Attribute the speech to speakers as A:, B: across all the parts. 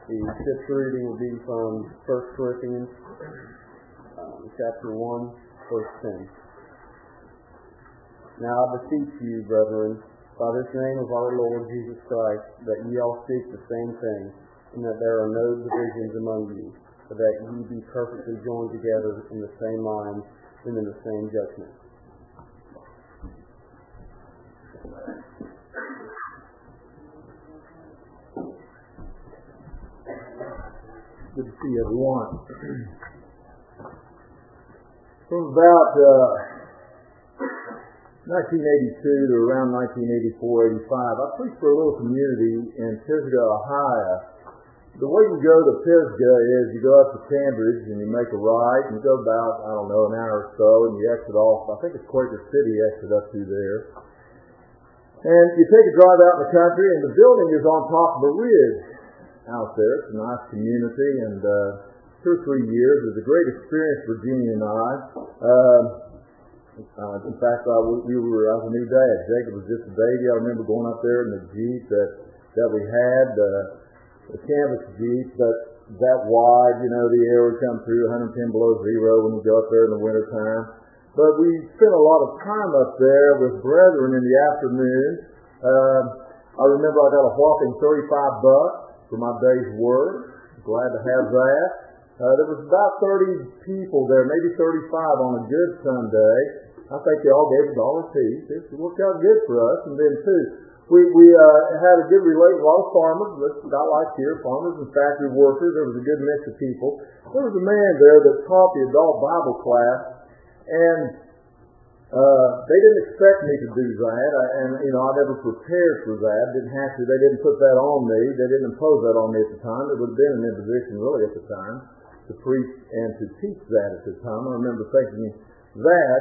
A: The scripture reading will be from 1 Corinthians chapter 1, verse 10. Now I beseech you, brethren, by this name of our Lord Jesus Christ, that ye all speak the same thing, and that there are no divisions among you, but that ye be perfectly joined together in the same mind and in the same judgment.
B: Good to see everyone. From about 1982 to around 1984-85, I preached for a little community in Pisgah, Ohio. The way you go to Pisgah is you go up to Cambridge and you make a right and you go about, an hour or so, and you exit off. I think it's Quaker City exit up through there. And you take a drive out in the country, and the building is on top of a ridge out there. It's a nice community, and 2 or 3 years is a great experience for Jeannie and I. In fact, I was a new dad. Jacob was just a baby. I remember going up there in the Jeep that we had, the canvas Jeep, but that wide, the air would come through 110 below zero when we go up there in the wintertime. But we spent a lot of time up there with brethren in the afternoon. I remember I got a whopping $35 for my day's work. Glad to have that. There was about 30 people there, maybe 35 on a good Sunday. I think they all gave $1 each. It worked out good for us. And then, too, we had a good relation. A lot of farmers, not like here, farmers and factory workers. There was a good mix of people. There was a man there that taught the adult Bible class. And they didn't expect me to do that, I never prepared for that. Didn't have to. They didn't put that on me. They didn't impose that on me at the time. It would have been an imposition, really, at the time, to preach and to teach that at the time. I remember thinking that.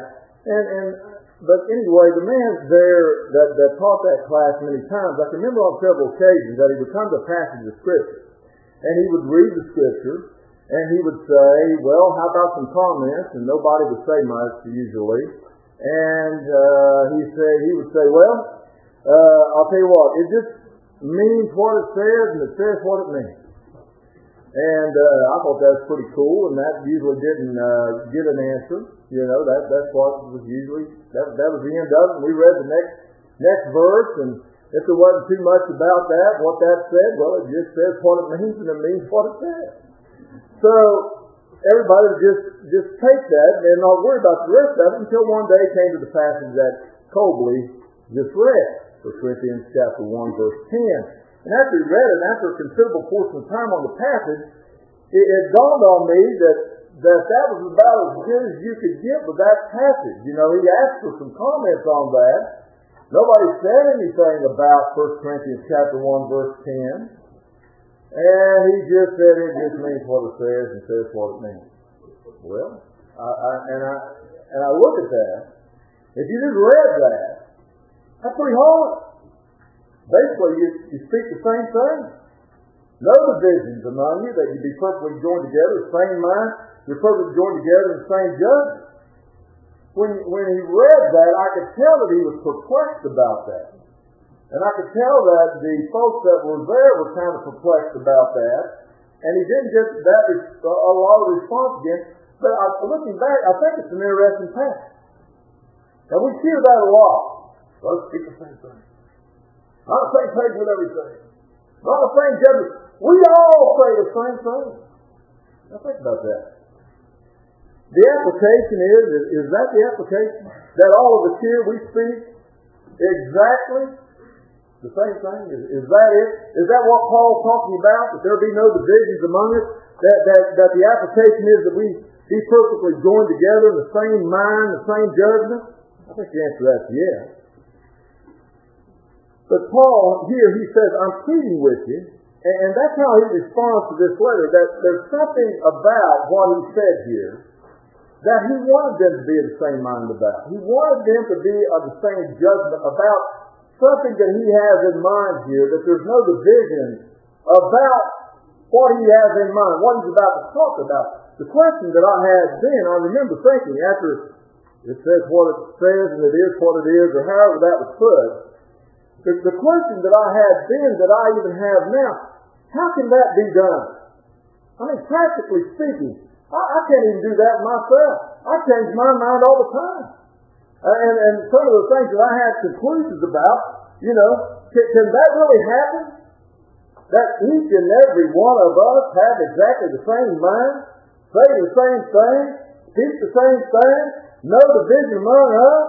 B: But anyway, the man there that taught that class many times, I can remember on several occasions that he would come to a passage of Scripture, and he would read the Scripture. And he would say, well, how about some comments? And nobody would say much, usually. And he would say, well, I'll tell you what, it just means what it says, and it says what it means. And I thought that was pretty cool, and that usually didn't get an answer. That's what was usually, that was the end of it. And we read the next verse, and if there wasn't too much about that, what that said, well, it just says what it means, and it means what it says. So everybody would just take that and not worry about the rest of it until one day came to the passage that Colby just read, 1 Corinthians chapter 1, verse 10. And after he read it, after a considerable portion of time on the passage, it dawned on me that was about as good as you could get with that passage. He asked for some comments on that. Nobody said anything about 1 Corinthians chapter 1, verse 10. And he just said it just means what it says and says what it means. Well, I look at that. If you just read that, that's pretty hard. Basically, you speak the same thing. No divisions among you, that you be perfectly joined together, same mind, you're perfectly joined together in the same judgment. When he read that, I could tell that he was perplexed about that. And I could tell that the folks that were there were kind of perplexed about that. And he didn't get a lot of response again. But looking back, I think it's an interesting passage. Now, we hear that a lot. Let's speak the same thing. Not the same page with everything. Not the same judgment. We all say the same thing. Now, think about that. The application is that the application? That all of us here, we speak exactly the same thing? Is that it? Is that what Paul's talking about? That there be no divisions among us? That the application is that we be perfectly joined together in the same mind, the same judgment? I think the answer to that's yes. But Paul, here, he says, I'm pleading with you. And that's how he responds to this letter. That there's something about what he said here that he wanted them to be of the same mind about. He wanted them to be of the same judgment about something that he has in mind here, that there's no division about what he has in mind, what he's about to talk about. The question that I had then, I remember thinking, after it says what it says and it is what it is, or however that was put, the question that I had then that I even have now, How can that be done? I mean, practically speaking, I can't even do that myself. I change my mind all the time. And some of the things that I have conclusions about, can that really happen? That each and every one of us have exactly the same mind, say the same thing, speak the same thing, know the vision among us?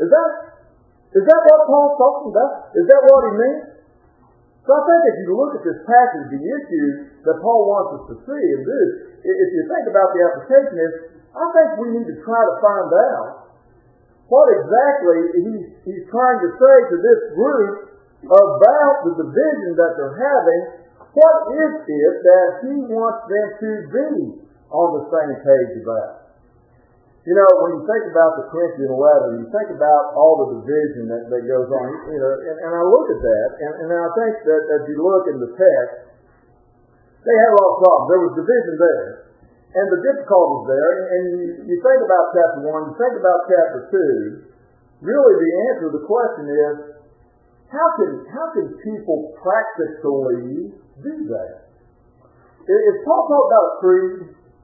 B: Is that what Paul's talking about? Is that what he means? So I think if you look at this passage, the issue that Paul wants us to see and do, if you think about the application is, I think we need to try to find out what exactly he's trying to say to this group about the division that they're having. What is it that he wants them to be on the same page about? When you think about the Corinthian letter, you think about all the division that goes on, and I look at that, and I think that as you look in the text, they had a lot of problems. There was division there, and the difficulties there, and you think about chapter 1, you think about chapter 2, really the answer to the question is, how can people practically do that? Is Paul talking about a creed?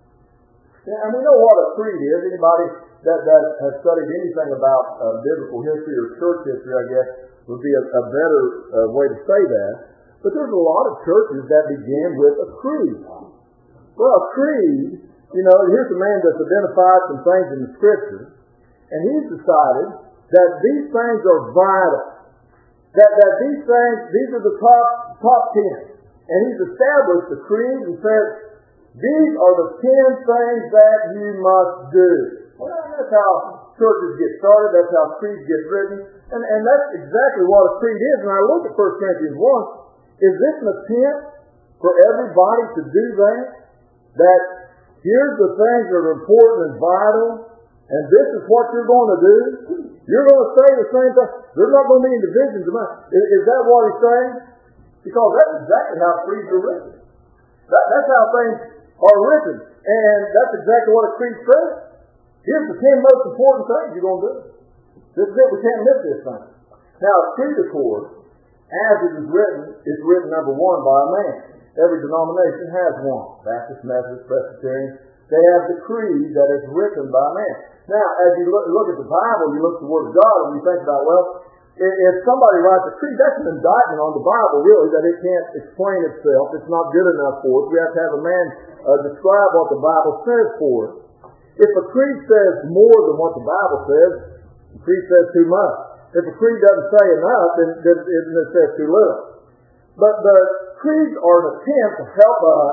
B: And we know what a creed is. Anybody that has studied anything about biblical history or church history, I guess, would be a better way to say that. But there's a lot of churches that begin with a creed. Well, a creed, here's a man that's identified some things in the Scripture, and he's decided that these things are vital. That these are the top 10. And he's established the creed and said, these are the 10 things that you must do. Well, that's how churches get started. That's how creeds get written. And that's exactly what a creed is. And I look at 1 Corinthians 1. Is this an attempt for everybody to do that? That here's the things that are important and vital, and this is what you're going to do? You're going to say the same thing. There's not going to be any divisions about it. Is that what he's saying? Because that's exactly how creeds are written. That's how things are written. And that's exactly what a creed says. Here's the 10 most important things you're going to do. This is it. We can't miss this thing. Now, a creed, of course, as it is written, number 1, by a man. Every denomination has one. Baptist, Methodist, Presbyterian. They have the creed that is written by man. Now, as you look at the Bible, you look at the Word of God, and you think about, well, if somebody writes a creed, that's an indictment on the Bible, really, that it can't explain itself. It's not good enough for us. We have to have a man describe what the Bible says for us. If a creed says more than what the Bible says, the creed says too much. If a creed doesn't say enough, then it says too little. But the creeds are an attempt to help us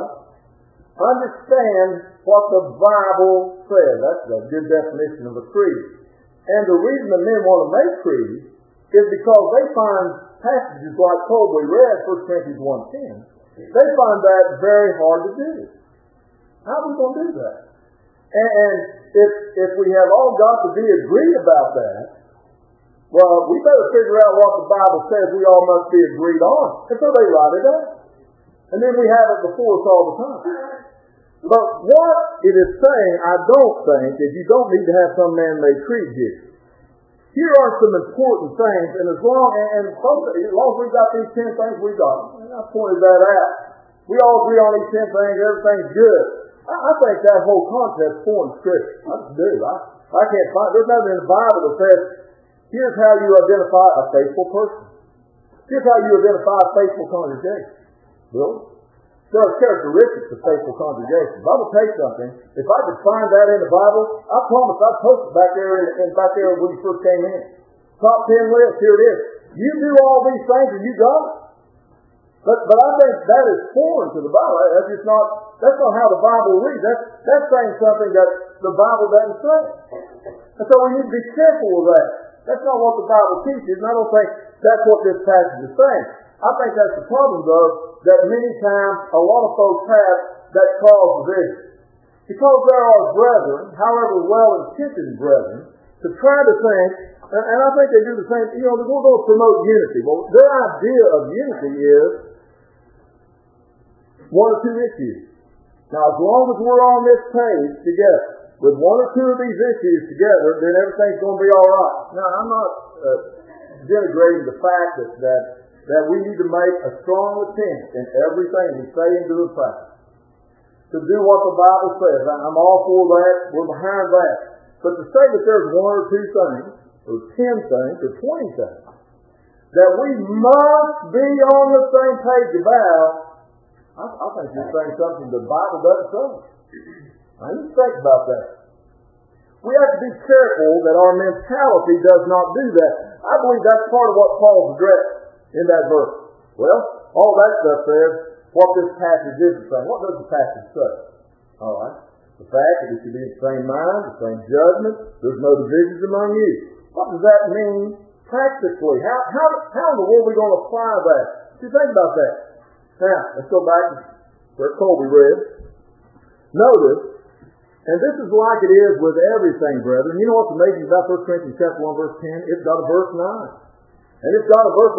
B: understand what the Bible says. That's a good definition of a creed. And the reason that men want to make creeds is because they find passages like we read, 1 Corinthians 1:10. They find that very hard to do. How are we going to do that? And if we have all got to be agreed about that, well, we better figure out what the Bible says we all must be agreed on. And so they write it up. And then we have it before us all the time. But what it is saying, I don't think, is you don't need to have some man-made creed here. Here are some important things, and as long as we've got these 10 things, we've got them. And I pointed that out. We all agree on these 10 things, everything's good. I think that whole concept's foreign scripture. I just do. I can't find, there's nothing in the Bible that says, here's how you identify a faithful person. Here's how you identify a faithful congregation. Really? There are characteristics of faithful congregations. I will tell you something. If I could find that in the Bible, I promise I'd post it back there when you first came in. Top 10 list, here it is. You do all these things and you got it. But I think that is foreign to the Bible. That's not how the Bible reads. That's saying something that the Bible doesn't say. And so we need to be careful with that. That's not what the Bible teaches, and I don't think that's what this passage is saying. I think that's the problem, though, that many times a lot of folks have that cause division. Because there are brethren, however well-intentioned brethren, to try to think, and I think they do the same, they're going to promote unity. Well, their idea of unity is one or two issues. Now, as long as we're on this page together, with one or two of these issues together, then everything's going to be all right. Now, I'm not denigrating the fact that that we need to make a strong attempt in everything we say and do and practice to do what the Bible says. I'm all for that. We're behind that. But to say that there's one or two things, or 10 things, or 20 things, that we must be on the same page about, I think you're saying something the Bible doesn't say. I need to think about that. We have to be careful that our mentality does not do that. I believe that's part of what Paul's addressed in that verse. Well, all that stuff says what this passage isn't saying. What does the passage say? All right. The fact that we should be of the same mind, the same judgment, there's no divisions among you. What does that mean practically? How in the world are we going to apply that? You think about that. Now, let's go back to where Colby read. Notice, and this is like it is with everything, brethren. You know what's amazing about 1 Corinthians chapter 1, verse 10? It's got a verse 9. And it's got a verse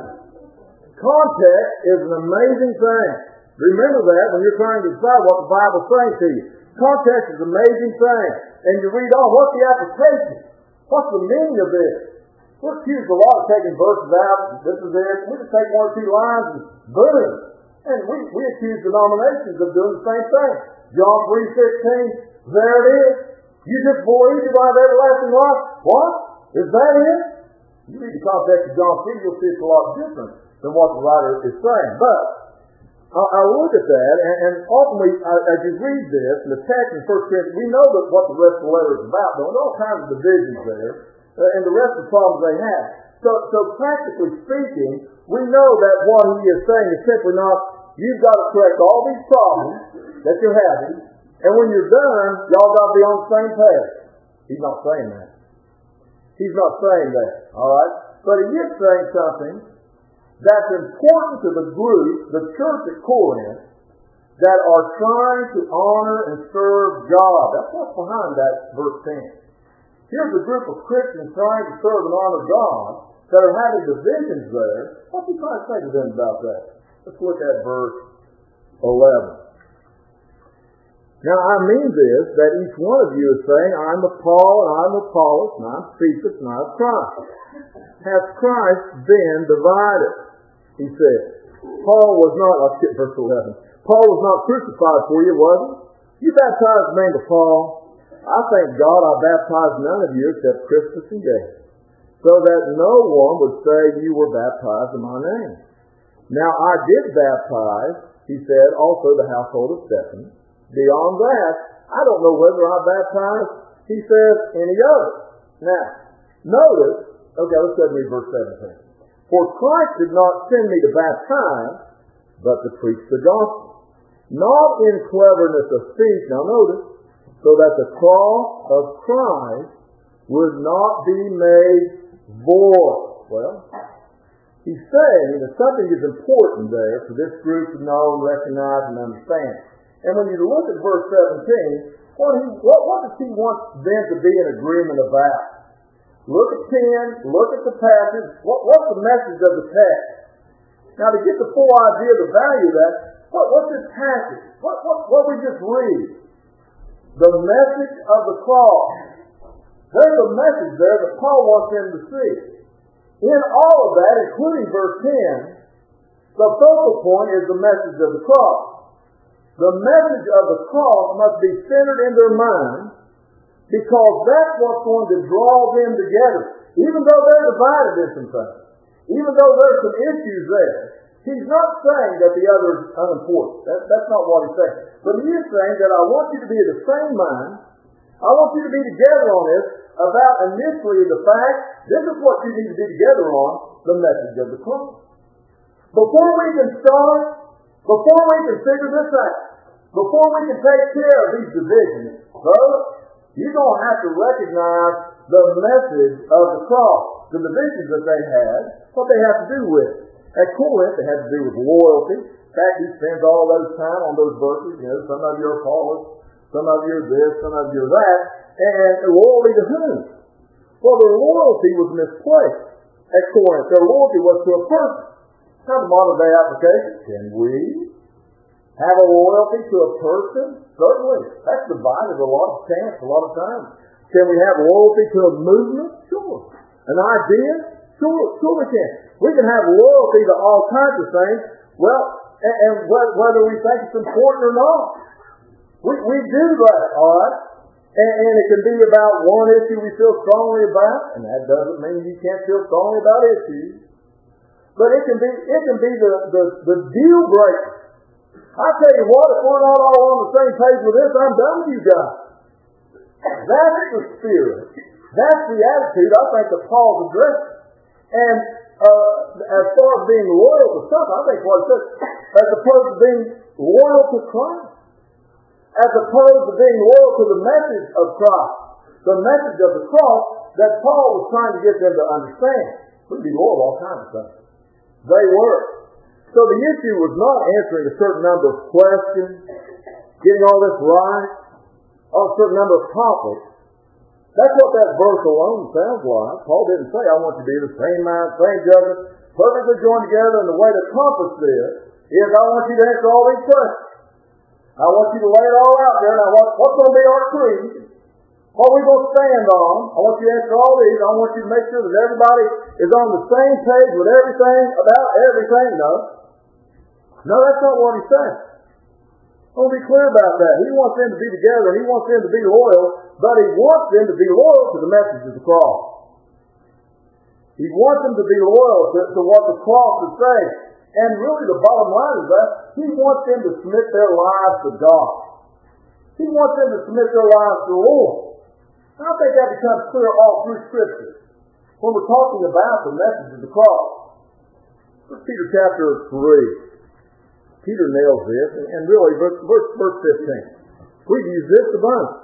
B: 11. Context is an amazing thing. Remember that when you're trying to decide what the Bible's saying to you. Context is an amazing thing. And you read on, what's the application? What's the meaning of this? We're accused a lot of taking verses out. This is it. We just take one or two lines and boom. And we accuse denominations of doing the same thing. John 3:16, there it is. You just believe you have everlasting life. What? Is that it? You read the context of John 3, you'll see it's a lot different than what the writer is saying. But I look at that, and ultimately, as you read this, in the text in 1 Corinthians, we know that what the rest of the letter is about. There are all kinds of divisions there, and the rest of the problems they have. So practically speaking, we know that what he is saying is simply not, you've got to correct all these problems that you're having, and when you're done, y'all got to be on the same page. He's not saying that. He's not saying that, all right? But he is saying something that's important to the group, the church at Corinth, that are trying to honor and serve God. That's what's behind that verse 10. Here's a group of Christians trying to serve and honor God that are having divisions there. What's he trying to say to them about that? Let's look at verse 11. Now I mean this, that each one of you is saying, I'm of Paul, and I'm of Apollos, and I'm Cephas, and I'm of Christ. Has Christ been divided? He said. Paul was not, let's get verse 11. Paul was not crucified for you, was he? You baptized the name of Paul. I thank God I baptized none of you except Crispus and Gaius, so that no one would say you were baptized in my name. Now I did baptize, he said, also the household of Stephen. Beyond that, I don't know whether I baptized, he says, any other. Now, notice, okay, let's go to verse 17. For Christ did not send me to baptize, but to preach the gospel, not in cleverness of speech, now notice, so that the cross of Christ would not be made void. Well, he's saying that something is important there for this group to know, recognize, and understand. And when you look at verse 17, what does he want them to be in agreement about? Look at 10, look at the passage. What's the message of the text? Now to get the full idea of the value of that, what's this passage? What we just read? The message of the cross. There's a message there that Paul wants them to see. In all of that, including verse 10, the focal point is the message of the cross. The message of the cross must be centered in their mind, because that's what's going to draw them together. Even though they're divided in some things, even though there's some issues there, he's not saying that the other is unimportant. That's not what he's saying. But he is saying that I want you to be of the same mind. I want you to be together on this about initially the fact, this is what you need to be together on, the message of the cross. Before we can start, before we can figure this out, before we can take care of these divisions, brother, you're going to have to recognize the message of the cross. The divisions that they had, what they have to do with. At Corinth, they had to do with loyalty. In fact, he spends all those time on those verses. You know, some of you are Apollos, some of you are this, some of you are that. And loyalty to whom? Well, their loyalty was misplaced at Corinth. Their loyalty was to a person. Now, the modern day application, can we have a loyalty to a person? Certainly. That's divided a lot of times. Can we have loyalty to a movement? Sure. An idea? Sure we can. We can have loyalty to all kinds of things. Well, and whether we think it's important or not. We do that, all right? And it can be about one issue we feel strongly about, and that doesn't mean you can't feel strongly about issues. But it can be the deal breaker. I tell you what, if we're not all on the same page with this, I'm done with you guys. That's the spirit. That's the attitude I think that Paul's addressing. And as far as being loyal to something, I think what it says, as opposed to being loyal to Christ, as opposed to being loyal to the message of Christ, the message of the cross that Paul was trying to get them to understand. We'd be loyal to all kinds of things. They were. So the issue was not answering a certain number of questions, getting all this right, on a certain number of topics. That's what that verse alone sounds like. Paul didn't say, I want you to be the same mind, same judgment, perfectly joined together, and the way to accomplish this is I want you to answer all these questions. I want you to lay it all out there. Now, what's going to be our creed? What are we going to stand on? I want you to answer all these. I want you to make sure that everybody is on the same page with everything about everything. No, that's not what he's saying. I want to be clear about that. He wants them to be together, and he wants them to be loyal, but he wants them to be loyal to the message of the cross. He wants them to be loyal to what the cross is saying. And really the bottom line is that he wants them to submit their lives to God. He wants them to submit their lives to the Lord. I think that becomes clear all through Scripture when we're talking about the message of the cross. 1 Peter chapter 3. Peter nails this, and really, verse 15. We've used this abundantly.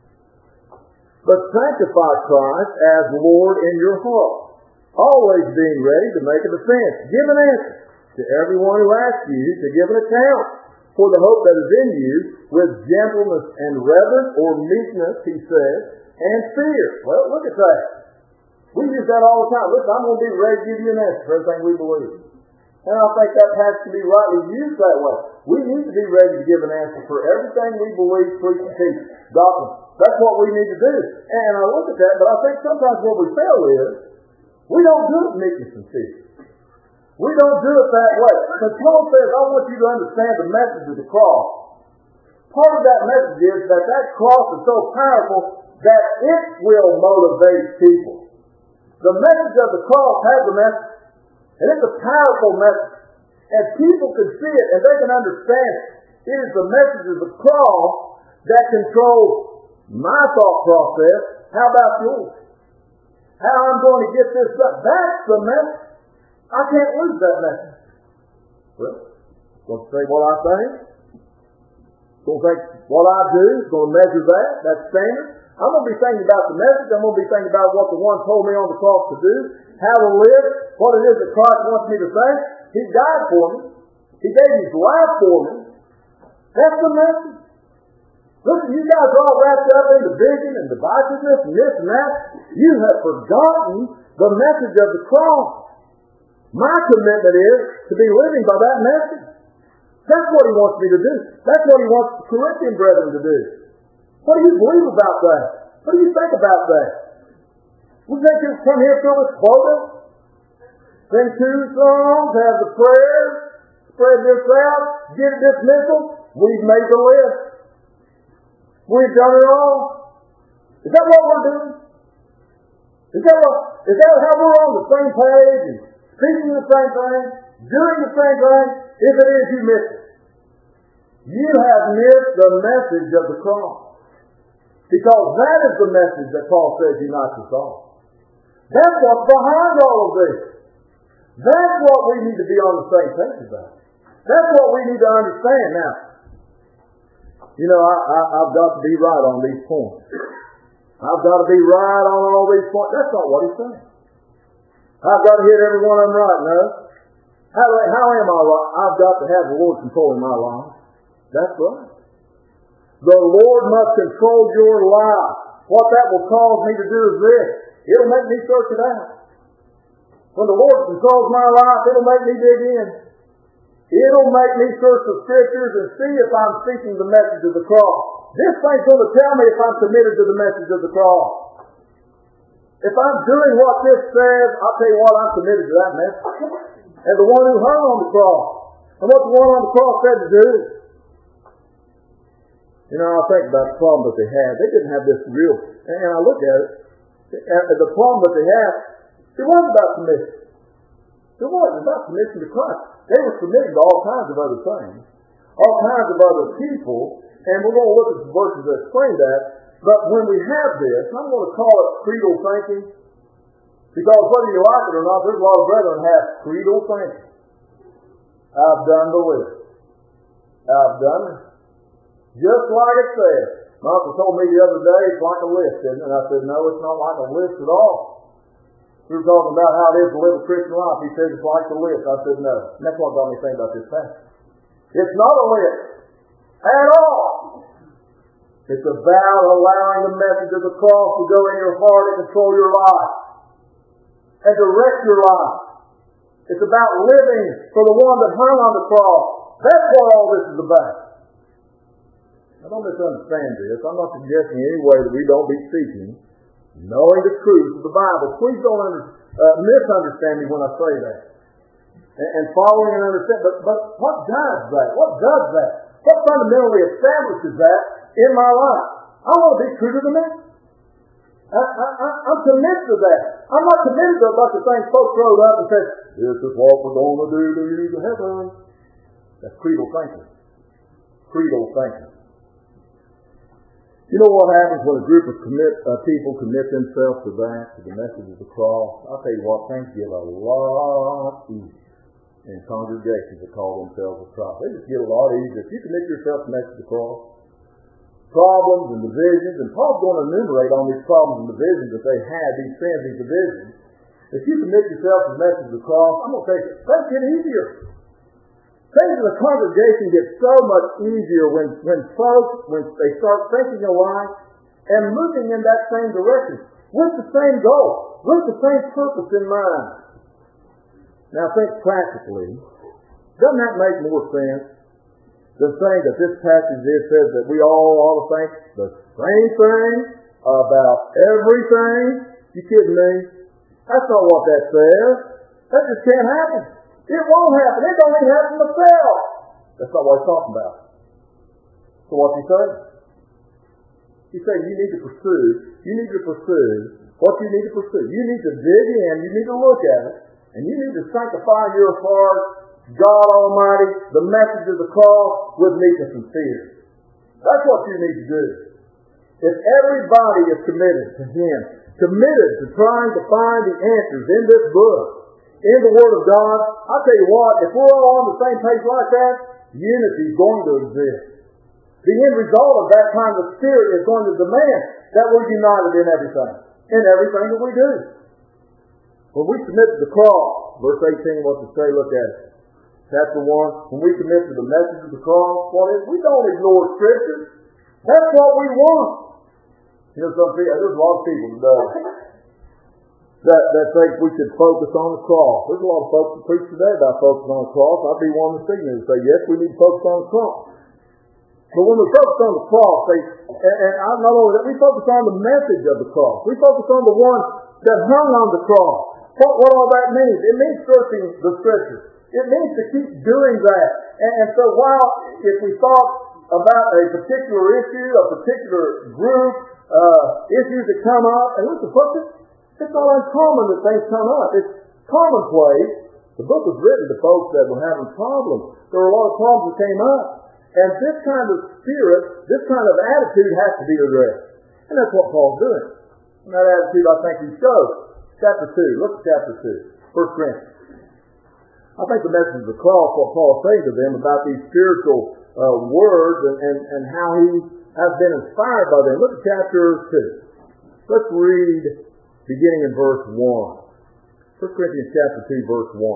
B: But sanctify Christ as Lord in your heart, always being ready to make a defense. Give an answer to everyone who asks you to give an account for the hope that is in you with gentleness and reverence or meekness, he says, and fear. Well, look at that. We use that all the time. Listen, I'm going to be ready to give you an answer for everything we believe. And I think that has to be rightly used that way. We need to be ready to give an answer for everything we believe, preach, and teach. Doctrine. That's what we need to do. And I look at that, but I think sometimes what we fail is, we don't do it with meekness and fear. We don't do it that way. Because Paul says, I want you to understand the message of the cross. Part of that message is that cross is so powerful that it will motivate people. The message of the cross has a message. And it's a powerful message. And people can see it and they can understand it. It is the message of the cross that controls my thought process. How about yours? How I'm going to get this done. That's the message. I can't lose that message. Well, going to say what I think. Going to think what I do. Going to measure that. That's standard. I'm going to be thinking about the message. I'm going to be thinking about what the one told me on the cross to do. How to live. What it is that Christ wants me to think. He died for me. He gave his life for me. That's the message. Listen, you guys are all wrapped up in division and divisiveness and this and that. You have forgotten the message of the cross. My commitment is to be living by that message. That's what he wants me to do. That's what he wants the Corinthian brethren to do. What do you believe about that? What do you think about that? We think you come here fill this quota, sing 2 songs, have the prayers, spread this out, get a dismissal. We've made the list. We've done it all. Is that what we're doing? Is that how we're on the same page and speaking the same thing, doing the same thing? If it is, you miss it. You have missed the message of the cross. Because that is the message that Paul says unites us all. That's what's behind all of this. That's what we need to be on the same page about. That's what we need to understand now. You know, I've got to be right on these points. I've got to be right on all these points. That's not what he's saying. I've got to hit every one of them right. No. How am I right? I've got to have the Lord controlling my life. That's right. The Lord must control your life. What that will cause me to do is this. It'll make me search it out. When the Lord controls my life, it'll make me dig in. It'll make me search the Scriptures and see if I'm speaking the message of the cross. This thing's going to tell me if I'm committed to the message of the cross. If I'm doing what this says, I'll tell you what, I'm committed to that message. And the one who hung on the cross, and what the one on the cross said to do. You know, I think about the problem that they had. They didn't have this real, and I look at it, the problem that they had, it wasn't about submission. It wasn't about submission to Christ. They were submitting to all kinds of other things, all kinds of other people, and we're going to look at some verses that explain that. But when we have this, I'm going to call it creedal thinking, because whether you like it or not, there's a lot of brethren who have creedal thinking. I've done the list. I've done it. Just like it says. My uncle told me the other day, it's like a list, isn't it? And I said, no, it's not like a list at all. We were talking about how it is to live a Christian life. He said it's like the list. I said, no. And that's what got me thinking about this passage. It's not a list at all. It's about allowing the message of the cross to go in your heart and control your life and direct your life. It's about living for the one that hung on the cross. That's what all this is about. Now don't misunderstand this. I'm not suggesting in any way that we don't be seeking, knowing the truth of the Bible. Please don't misunderstand me when I say that. And following and understanding. But what guides that? What does that? What fundamentally establishes that in my life? I want to be true to the message. I'm committed to that. I'm not committed to a bunch of things folks wrote up and said, this is what we're going to do to lead to heaven. That's creedal thinking. Creedal thinking. You know what happens when a group of people commit themselves to that, to the message of the cross? I'll tell you what, things get a lot easier in congregations that call themselves a cross. They just get a lot easier. If you commit yourself to the message of the cross, problems and divisions, and Paul's going to enumerate on these problems and divisions that they had, these sins, these divisions. If you commit yourself to the message of the cross, I'm going to tell you, things get easier. Things in the congregation get so much easier when they start thinking alike and moving in that same direction, with the same goal, with the same purpose in mind. Now think practically. Doesn't that make more sense than saying that this passage here says that we all ought to think the same thing about everything? You kidding me? That's not what that says. That just can't happen. It won't happen. It don't even happen myself. That's not what he's talking about. So what's he saying? He's saying you need to pursue what you need to pursue. You need to dig in, you need to look at it, and you need to sanctify your heart, God Almighty, the message of the cross, with meekness and fear. That's what you need to do. If everybody is committed to Him, committed to trying to find the answers in this book, in the Word of God, I'll tell you what, if we're all on the same page like that, unity is going to exist. The end result of that kind of spirit is going to demand that we're united in everything that we do. When we submit to the cross, verse 18, what to say, look at it. Chapter 1, when we commit to the message of the cross, what is? We don't ignore Scripture. That's what we want. You know, there's a lot of people today that think we should focus on the cross. There's a lot of folks that preach today about focusing on the cross. I'd be one of the signals to say, yes, we need to focus on the cross. But when we focus on the cross, not only that, we focus on the message of the cross. We focus on the one that hung on the cross. What all that means? It means searching the Scriptures. It means to keep doing that. And so while if we thought about a particular issue, a particular group, issues that come up, and listen, folks, it's not uncommon that things come up. It's commonplace. The book was written to folks that were having problems. There were a lot of problems that came up. And this kind of spirit, this kind of attitude has to be addressed. And that's what Paul's doing. And that attitude, I think, he shows. Chapter 2. Look at chapter 2. 1 Corinthians. I think the message of the cross, what Paul is saying to them about these spiritual words and how he has been inspired by them. Look at chapter 2. Let's read beginning in verse 1. 1 Corinthians chapter 2, verse 1.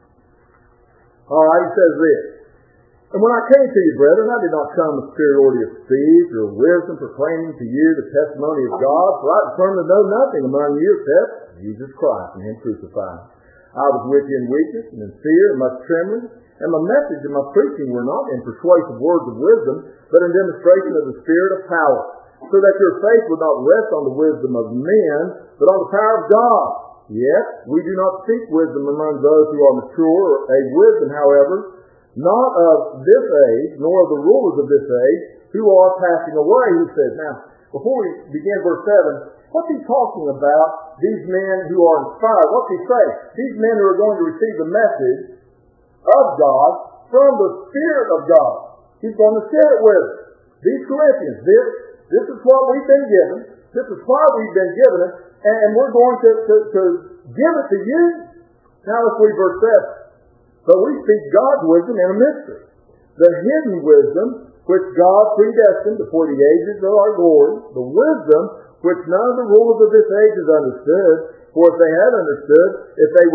B: All right, he says this. And when I came to you, brethren, I did not come with superiority of speech or wisdom, proclaiming to you the testimony of God, for I determined to know nothing among you except Jesus Christ and Him crucified. I was with you in weakness and in fear and much trembling, and my message and my preaching were not in persuasive words of wisdom, but in demonstration of the Spirit of power, so that your faith would not rest on the wisdom of men, but on the power of God. Yes, we do not seek wisdom among those who are mature, a wisdom, however, not of this age, nor of the rulers of this age, who are passing away, he says. Now, before we begin verse 7, what's he talking about, these men who are inspired? What's he saying? These men who are going to receive the message of God from the Spirit of God. He's going to share it with us. These Corinthians, this is what we've been given. This is why we've been given it, and we're going to give it to you. Now let's read verse 7. But we speak God's wisdom in a mystery, the hidden wisdom which God predestined before the ages of our glory, the wisdom which none of the rulers of this age has understood. For if they had understood, if they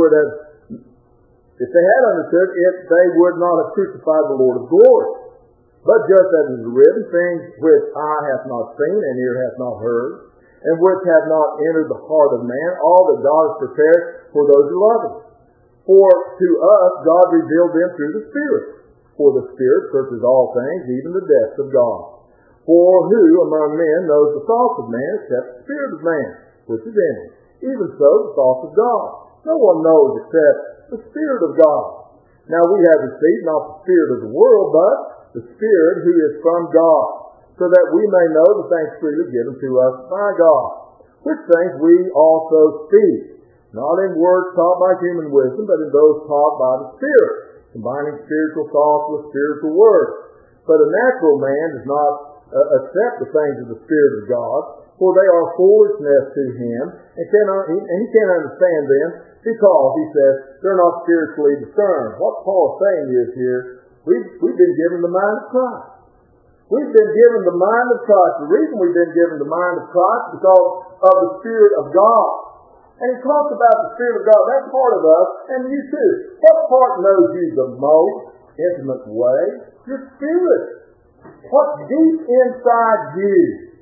B: had understood it, they would not have crucified the Lord of glory. But just as it is written, things which eye hath not seen and ear hath not heard, and which have not entered the heart of man, all that God has prepared for those who love him. For to us God revealed them through the Spirit. For the Spirit searches all things, even the depths of God. For who among men knows the thoughts of man except the Spirit of man, which is in him? Even so the thoughts of God. No one knows except the Spirit of God. Now we have received not the spirit of the world, but the Spirit who is from God, so that we may know the things freely given to us by God, which things we also speak, not in words taught by human wisdom, but in those taught by the Spirit, combining spiritual thoughts with spiritual words. But a natural man does not accept the things of the Spirit of God, for they are foolishness to him, and he can't understand them, because, he says, they're not spiritually discerned. What Paul is saying is here, we've been given the mind of Christ. We've been given the mind of Christ. The reason we've been given the mind of Christ is because of the Spirit of God. And he talks about the Spirit of God. That's part of us, and you too. What part knows you the most intimate way? Your spirit. What's deep inside you?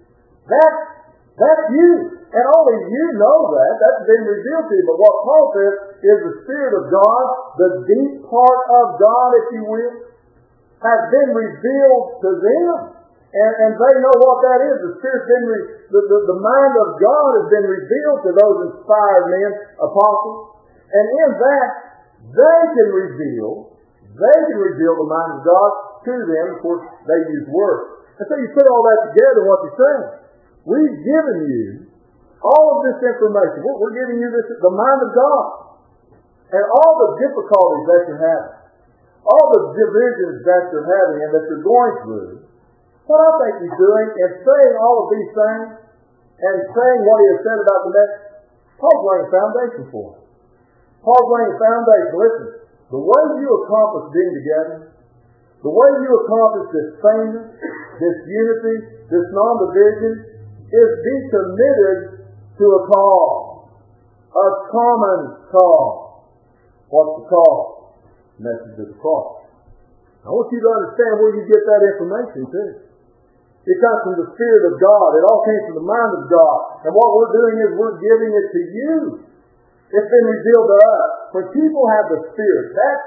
B: That's you. And only you know that. That's been revealed to you. But what Paul says is the Spirit of God, the deep part of God, if you will, has been revealed to them. And they know what that is. The Spirit's been the mind of God has been revealed to those inspired men, apostles. And in that, they can reveal the mind of God to them. Of course, they use words. And so you put all that together, what you're saying. We've given you all of this information. We're giving you the mind of God. And all the difficulties that you're having, all the divisions that you're having and that you're going through, what I think he's doing is saying all of these things and saying what he has said about the message. Paul's laying a foundation for it. Paul's laying a foundation. Listen, the way you accomplish being together, the way you accomplish this sameness, this unity, this non-division, is be committed to a cause, a common cause. What's the cause? Message of the cross. I want you to understand where you get that information too. It comes from the Spirit of God. It all came from the mind of God. And what we're doing is we're giving it to you. It's been revealed to us. When people have the Spirit,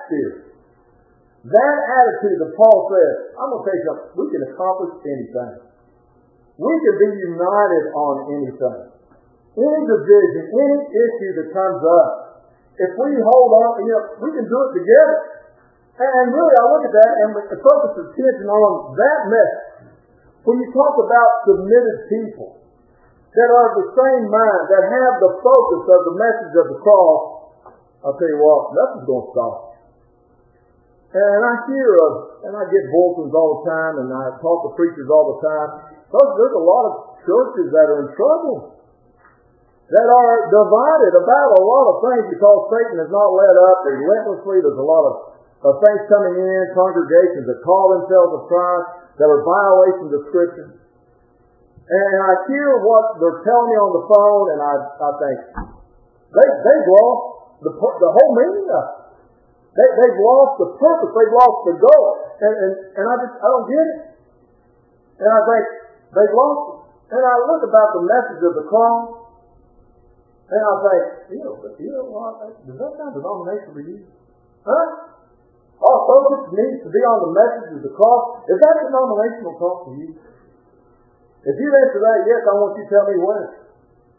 B: that attitude that Paul says, I'm going to tell you something, we can accomplish anything. We can be united on anything. Any division, any issue that comes up, if we hold on, we can do it together. And really, I look at that and focus attention on that message. When you talk about submitted people that are of the same mind, that have the focus of the message of the cross, I'll tell you what, nothing's going to stop. And I hear and I get bulletins all the time, and I talk to preachers all the time. There's a lot of churches that are in trouble, that are divided about a lot of things because Satan has not let up relentlessly. There's a lot of things coming in, congregations that call themselves of Christ, that are violations of Scripture. And I hear what they're telling me on the phone, and I think, they've lost the whole meaning of it. They've lost the purpose. They've lost the goal. And I don't get it. And I think, they've lost it. And I look about the message of the cross, and I think, what? Does that sound denomination for you? Huh? Our focus needs to be on the message of the cross. Is that denominational talk to you? If you answer that yes, I want you to tell me when.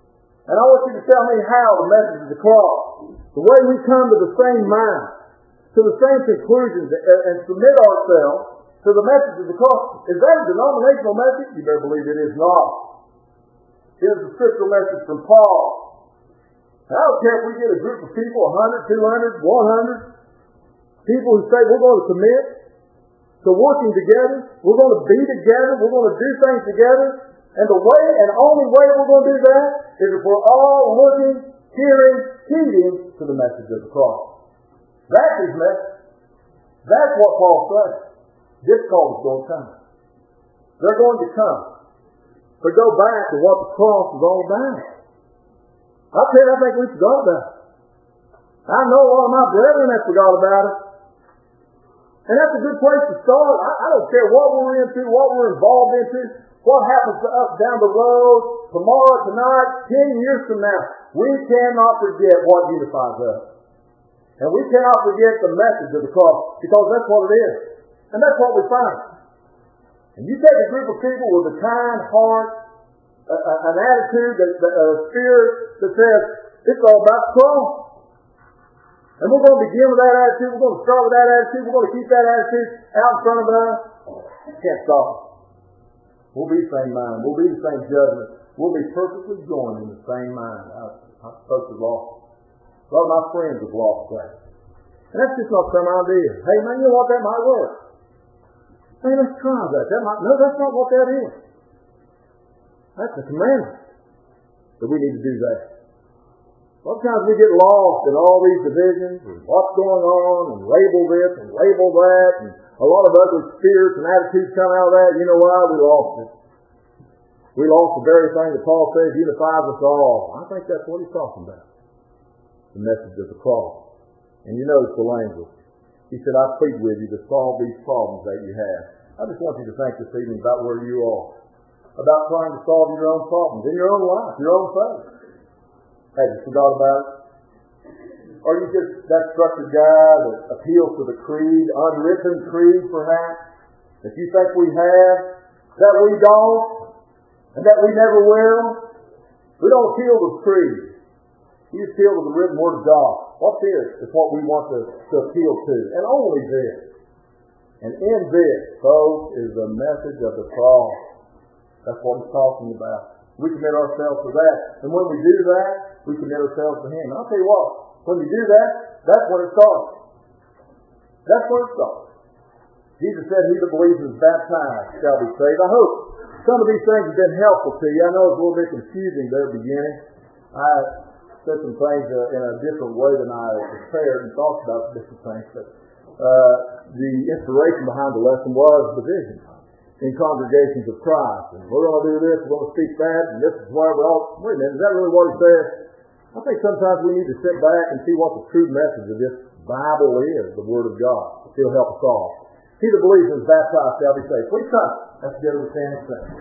B: And I want you to tell me how the message of the cross, the way we come to the same mind, to the same conclusions, and submit ourselves to the message of the cross. Is that a denominational message? You better believe it is not. It is a scriptural message from Paul. I don't care if we get a group of people, 100, 200, 100, people who say we're going to commit to working together, we're going to be together, we're going to do things together, and the way and only way we're going to do that is if we're all looking, hearing, heeding to the message of the cross. That's his message. That's what Paul says. This call is going to come. They're going to come. But go back to what the cross is all about. I'll tell you, I think we forgot about it. I know a lot of my brethren have forgot about it. And that's a good place to start. I don't care what we're into, what we're involved into, what happens to us down the road, tomorrow, tonight, 10 years from now. We cannot forget what unifies us. And we cannot forget the message of the cross, because that's what it is. And that's what we find. And you take a group of people with a kind heart, an attitude, a spirit that says, it's all about the cross. And we're going to begin with that attitude, we're going to start with that attitude, we're going to keep that attitude out in front of us. Can't stop. We'll be the same mind, we'll be the same judgment, we'll be perfectly joined in the same mind. I spoke to lost. A lot of my friends have lost that. And that's just not some idea. Hey man, you know what, that might work. Hey, let's try that. No, that's not what that is. That's the commandment. That we need to do that. Sometimes we get lost in all these divisions and what's going on and label this and label that, and a lot of ugly spirits and attitudes come out of that. You know why? We lost it. We lost the very thing that Paul says unifies us all. I think that's what he's talking about. The message of the cross. And you notice the language. He said, I plead with you to solve these problems that you have. I just want you to think this evening about where you are. About trying to solve your own problems in your own life, your own faith. Have you forgot about it? Are you just that structured guy that appeals to the creed, unwritten creed perhaps, that you think we have, that we don't, and that we never will? We don't appeal to the creed. We appeal to the written word of God. What is what we want to appeal to, and only this. And in this, folks, is the message of the cross. That's what he's talking about. We commit ourselves to that. And when we do that, we commit ourselves to him. And I'll tell you what, when we do that, that's when it starts. That's when it starts. Jesus said, he that believes and is baptized shall be saved. I hope some of these things have been helpful to you. I know it's a little bit confusing there at the beginning. I said some things in a different way than I prepared and talked about different things. But the inspiration behind the lesson was division in congregations of Christ. And we're going to do this, we're going to speak that, and this is why we're all, wait a minute, is that really what he says? I think sometimes we need to sit back and see what the true message of this Bible is, the Word of God. It'll help us all. He that believes and is baptized shall be saved. Please come. Let's go to the stand and sing.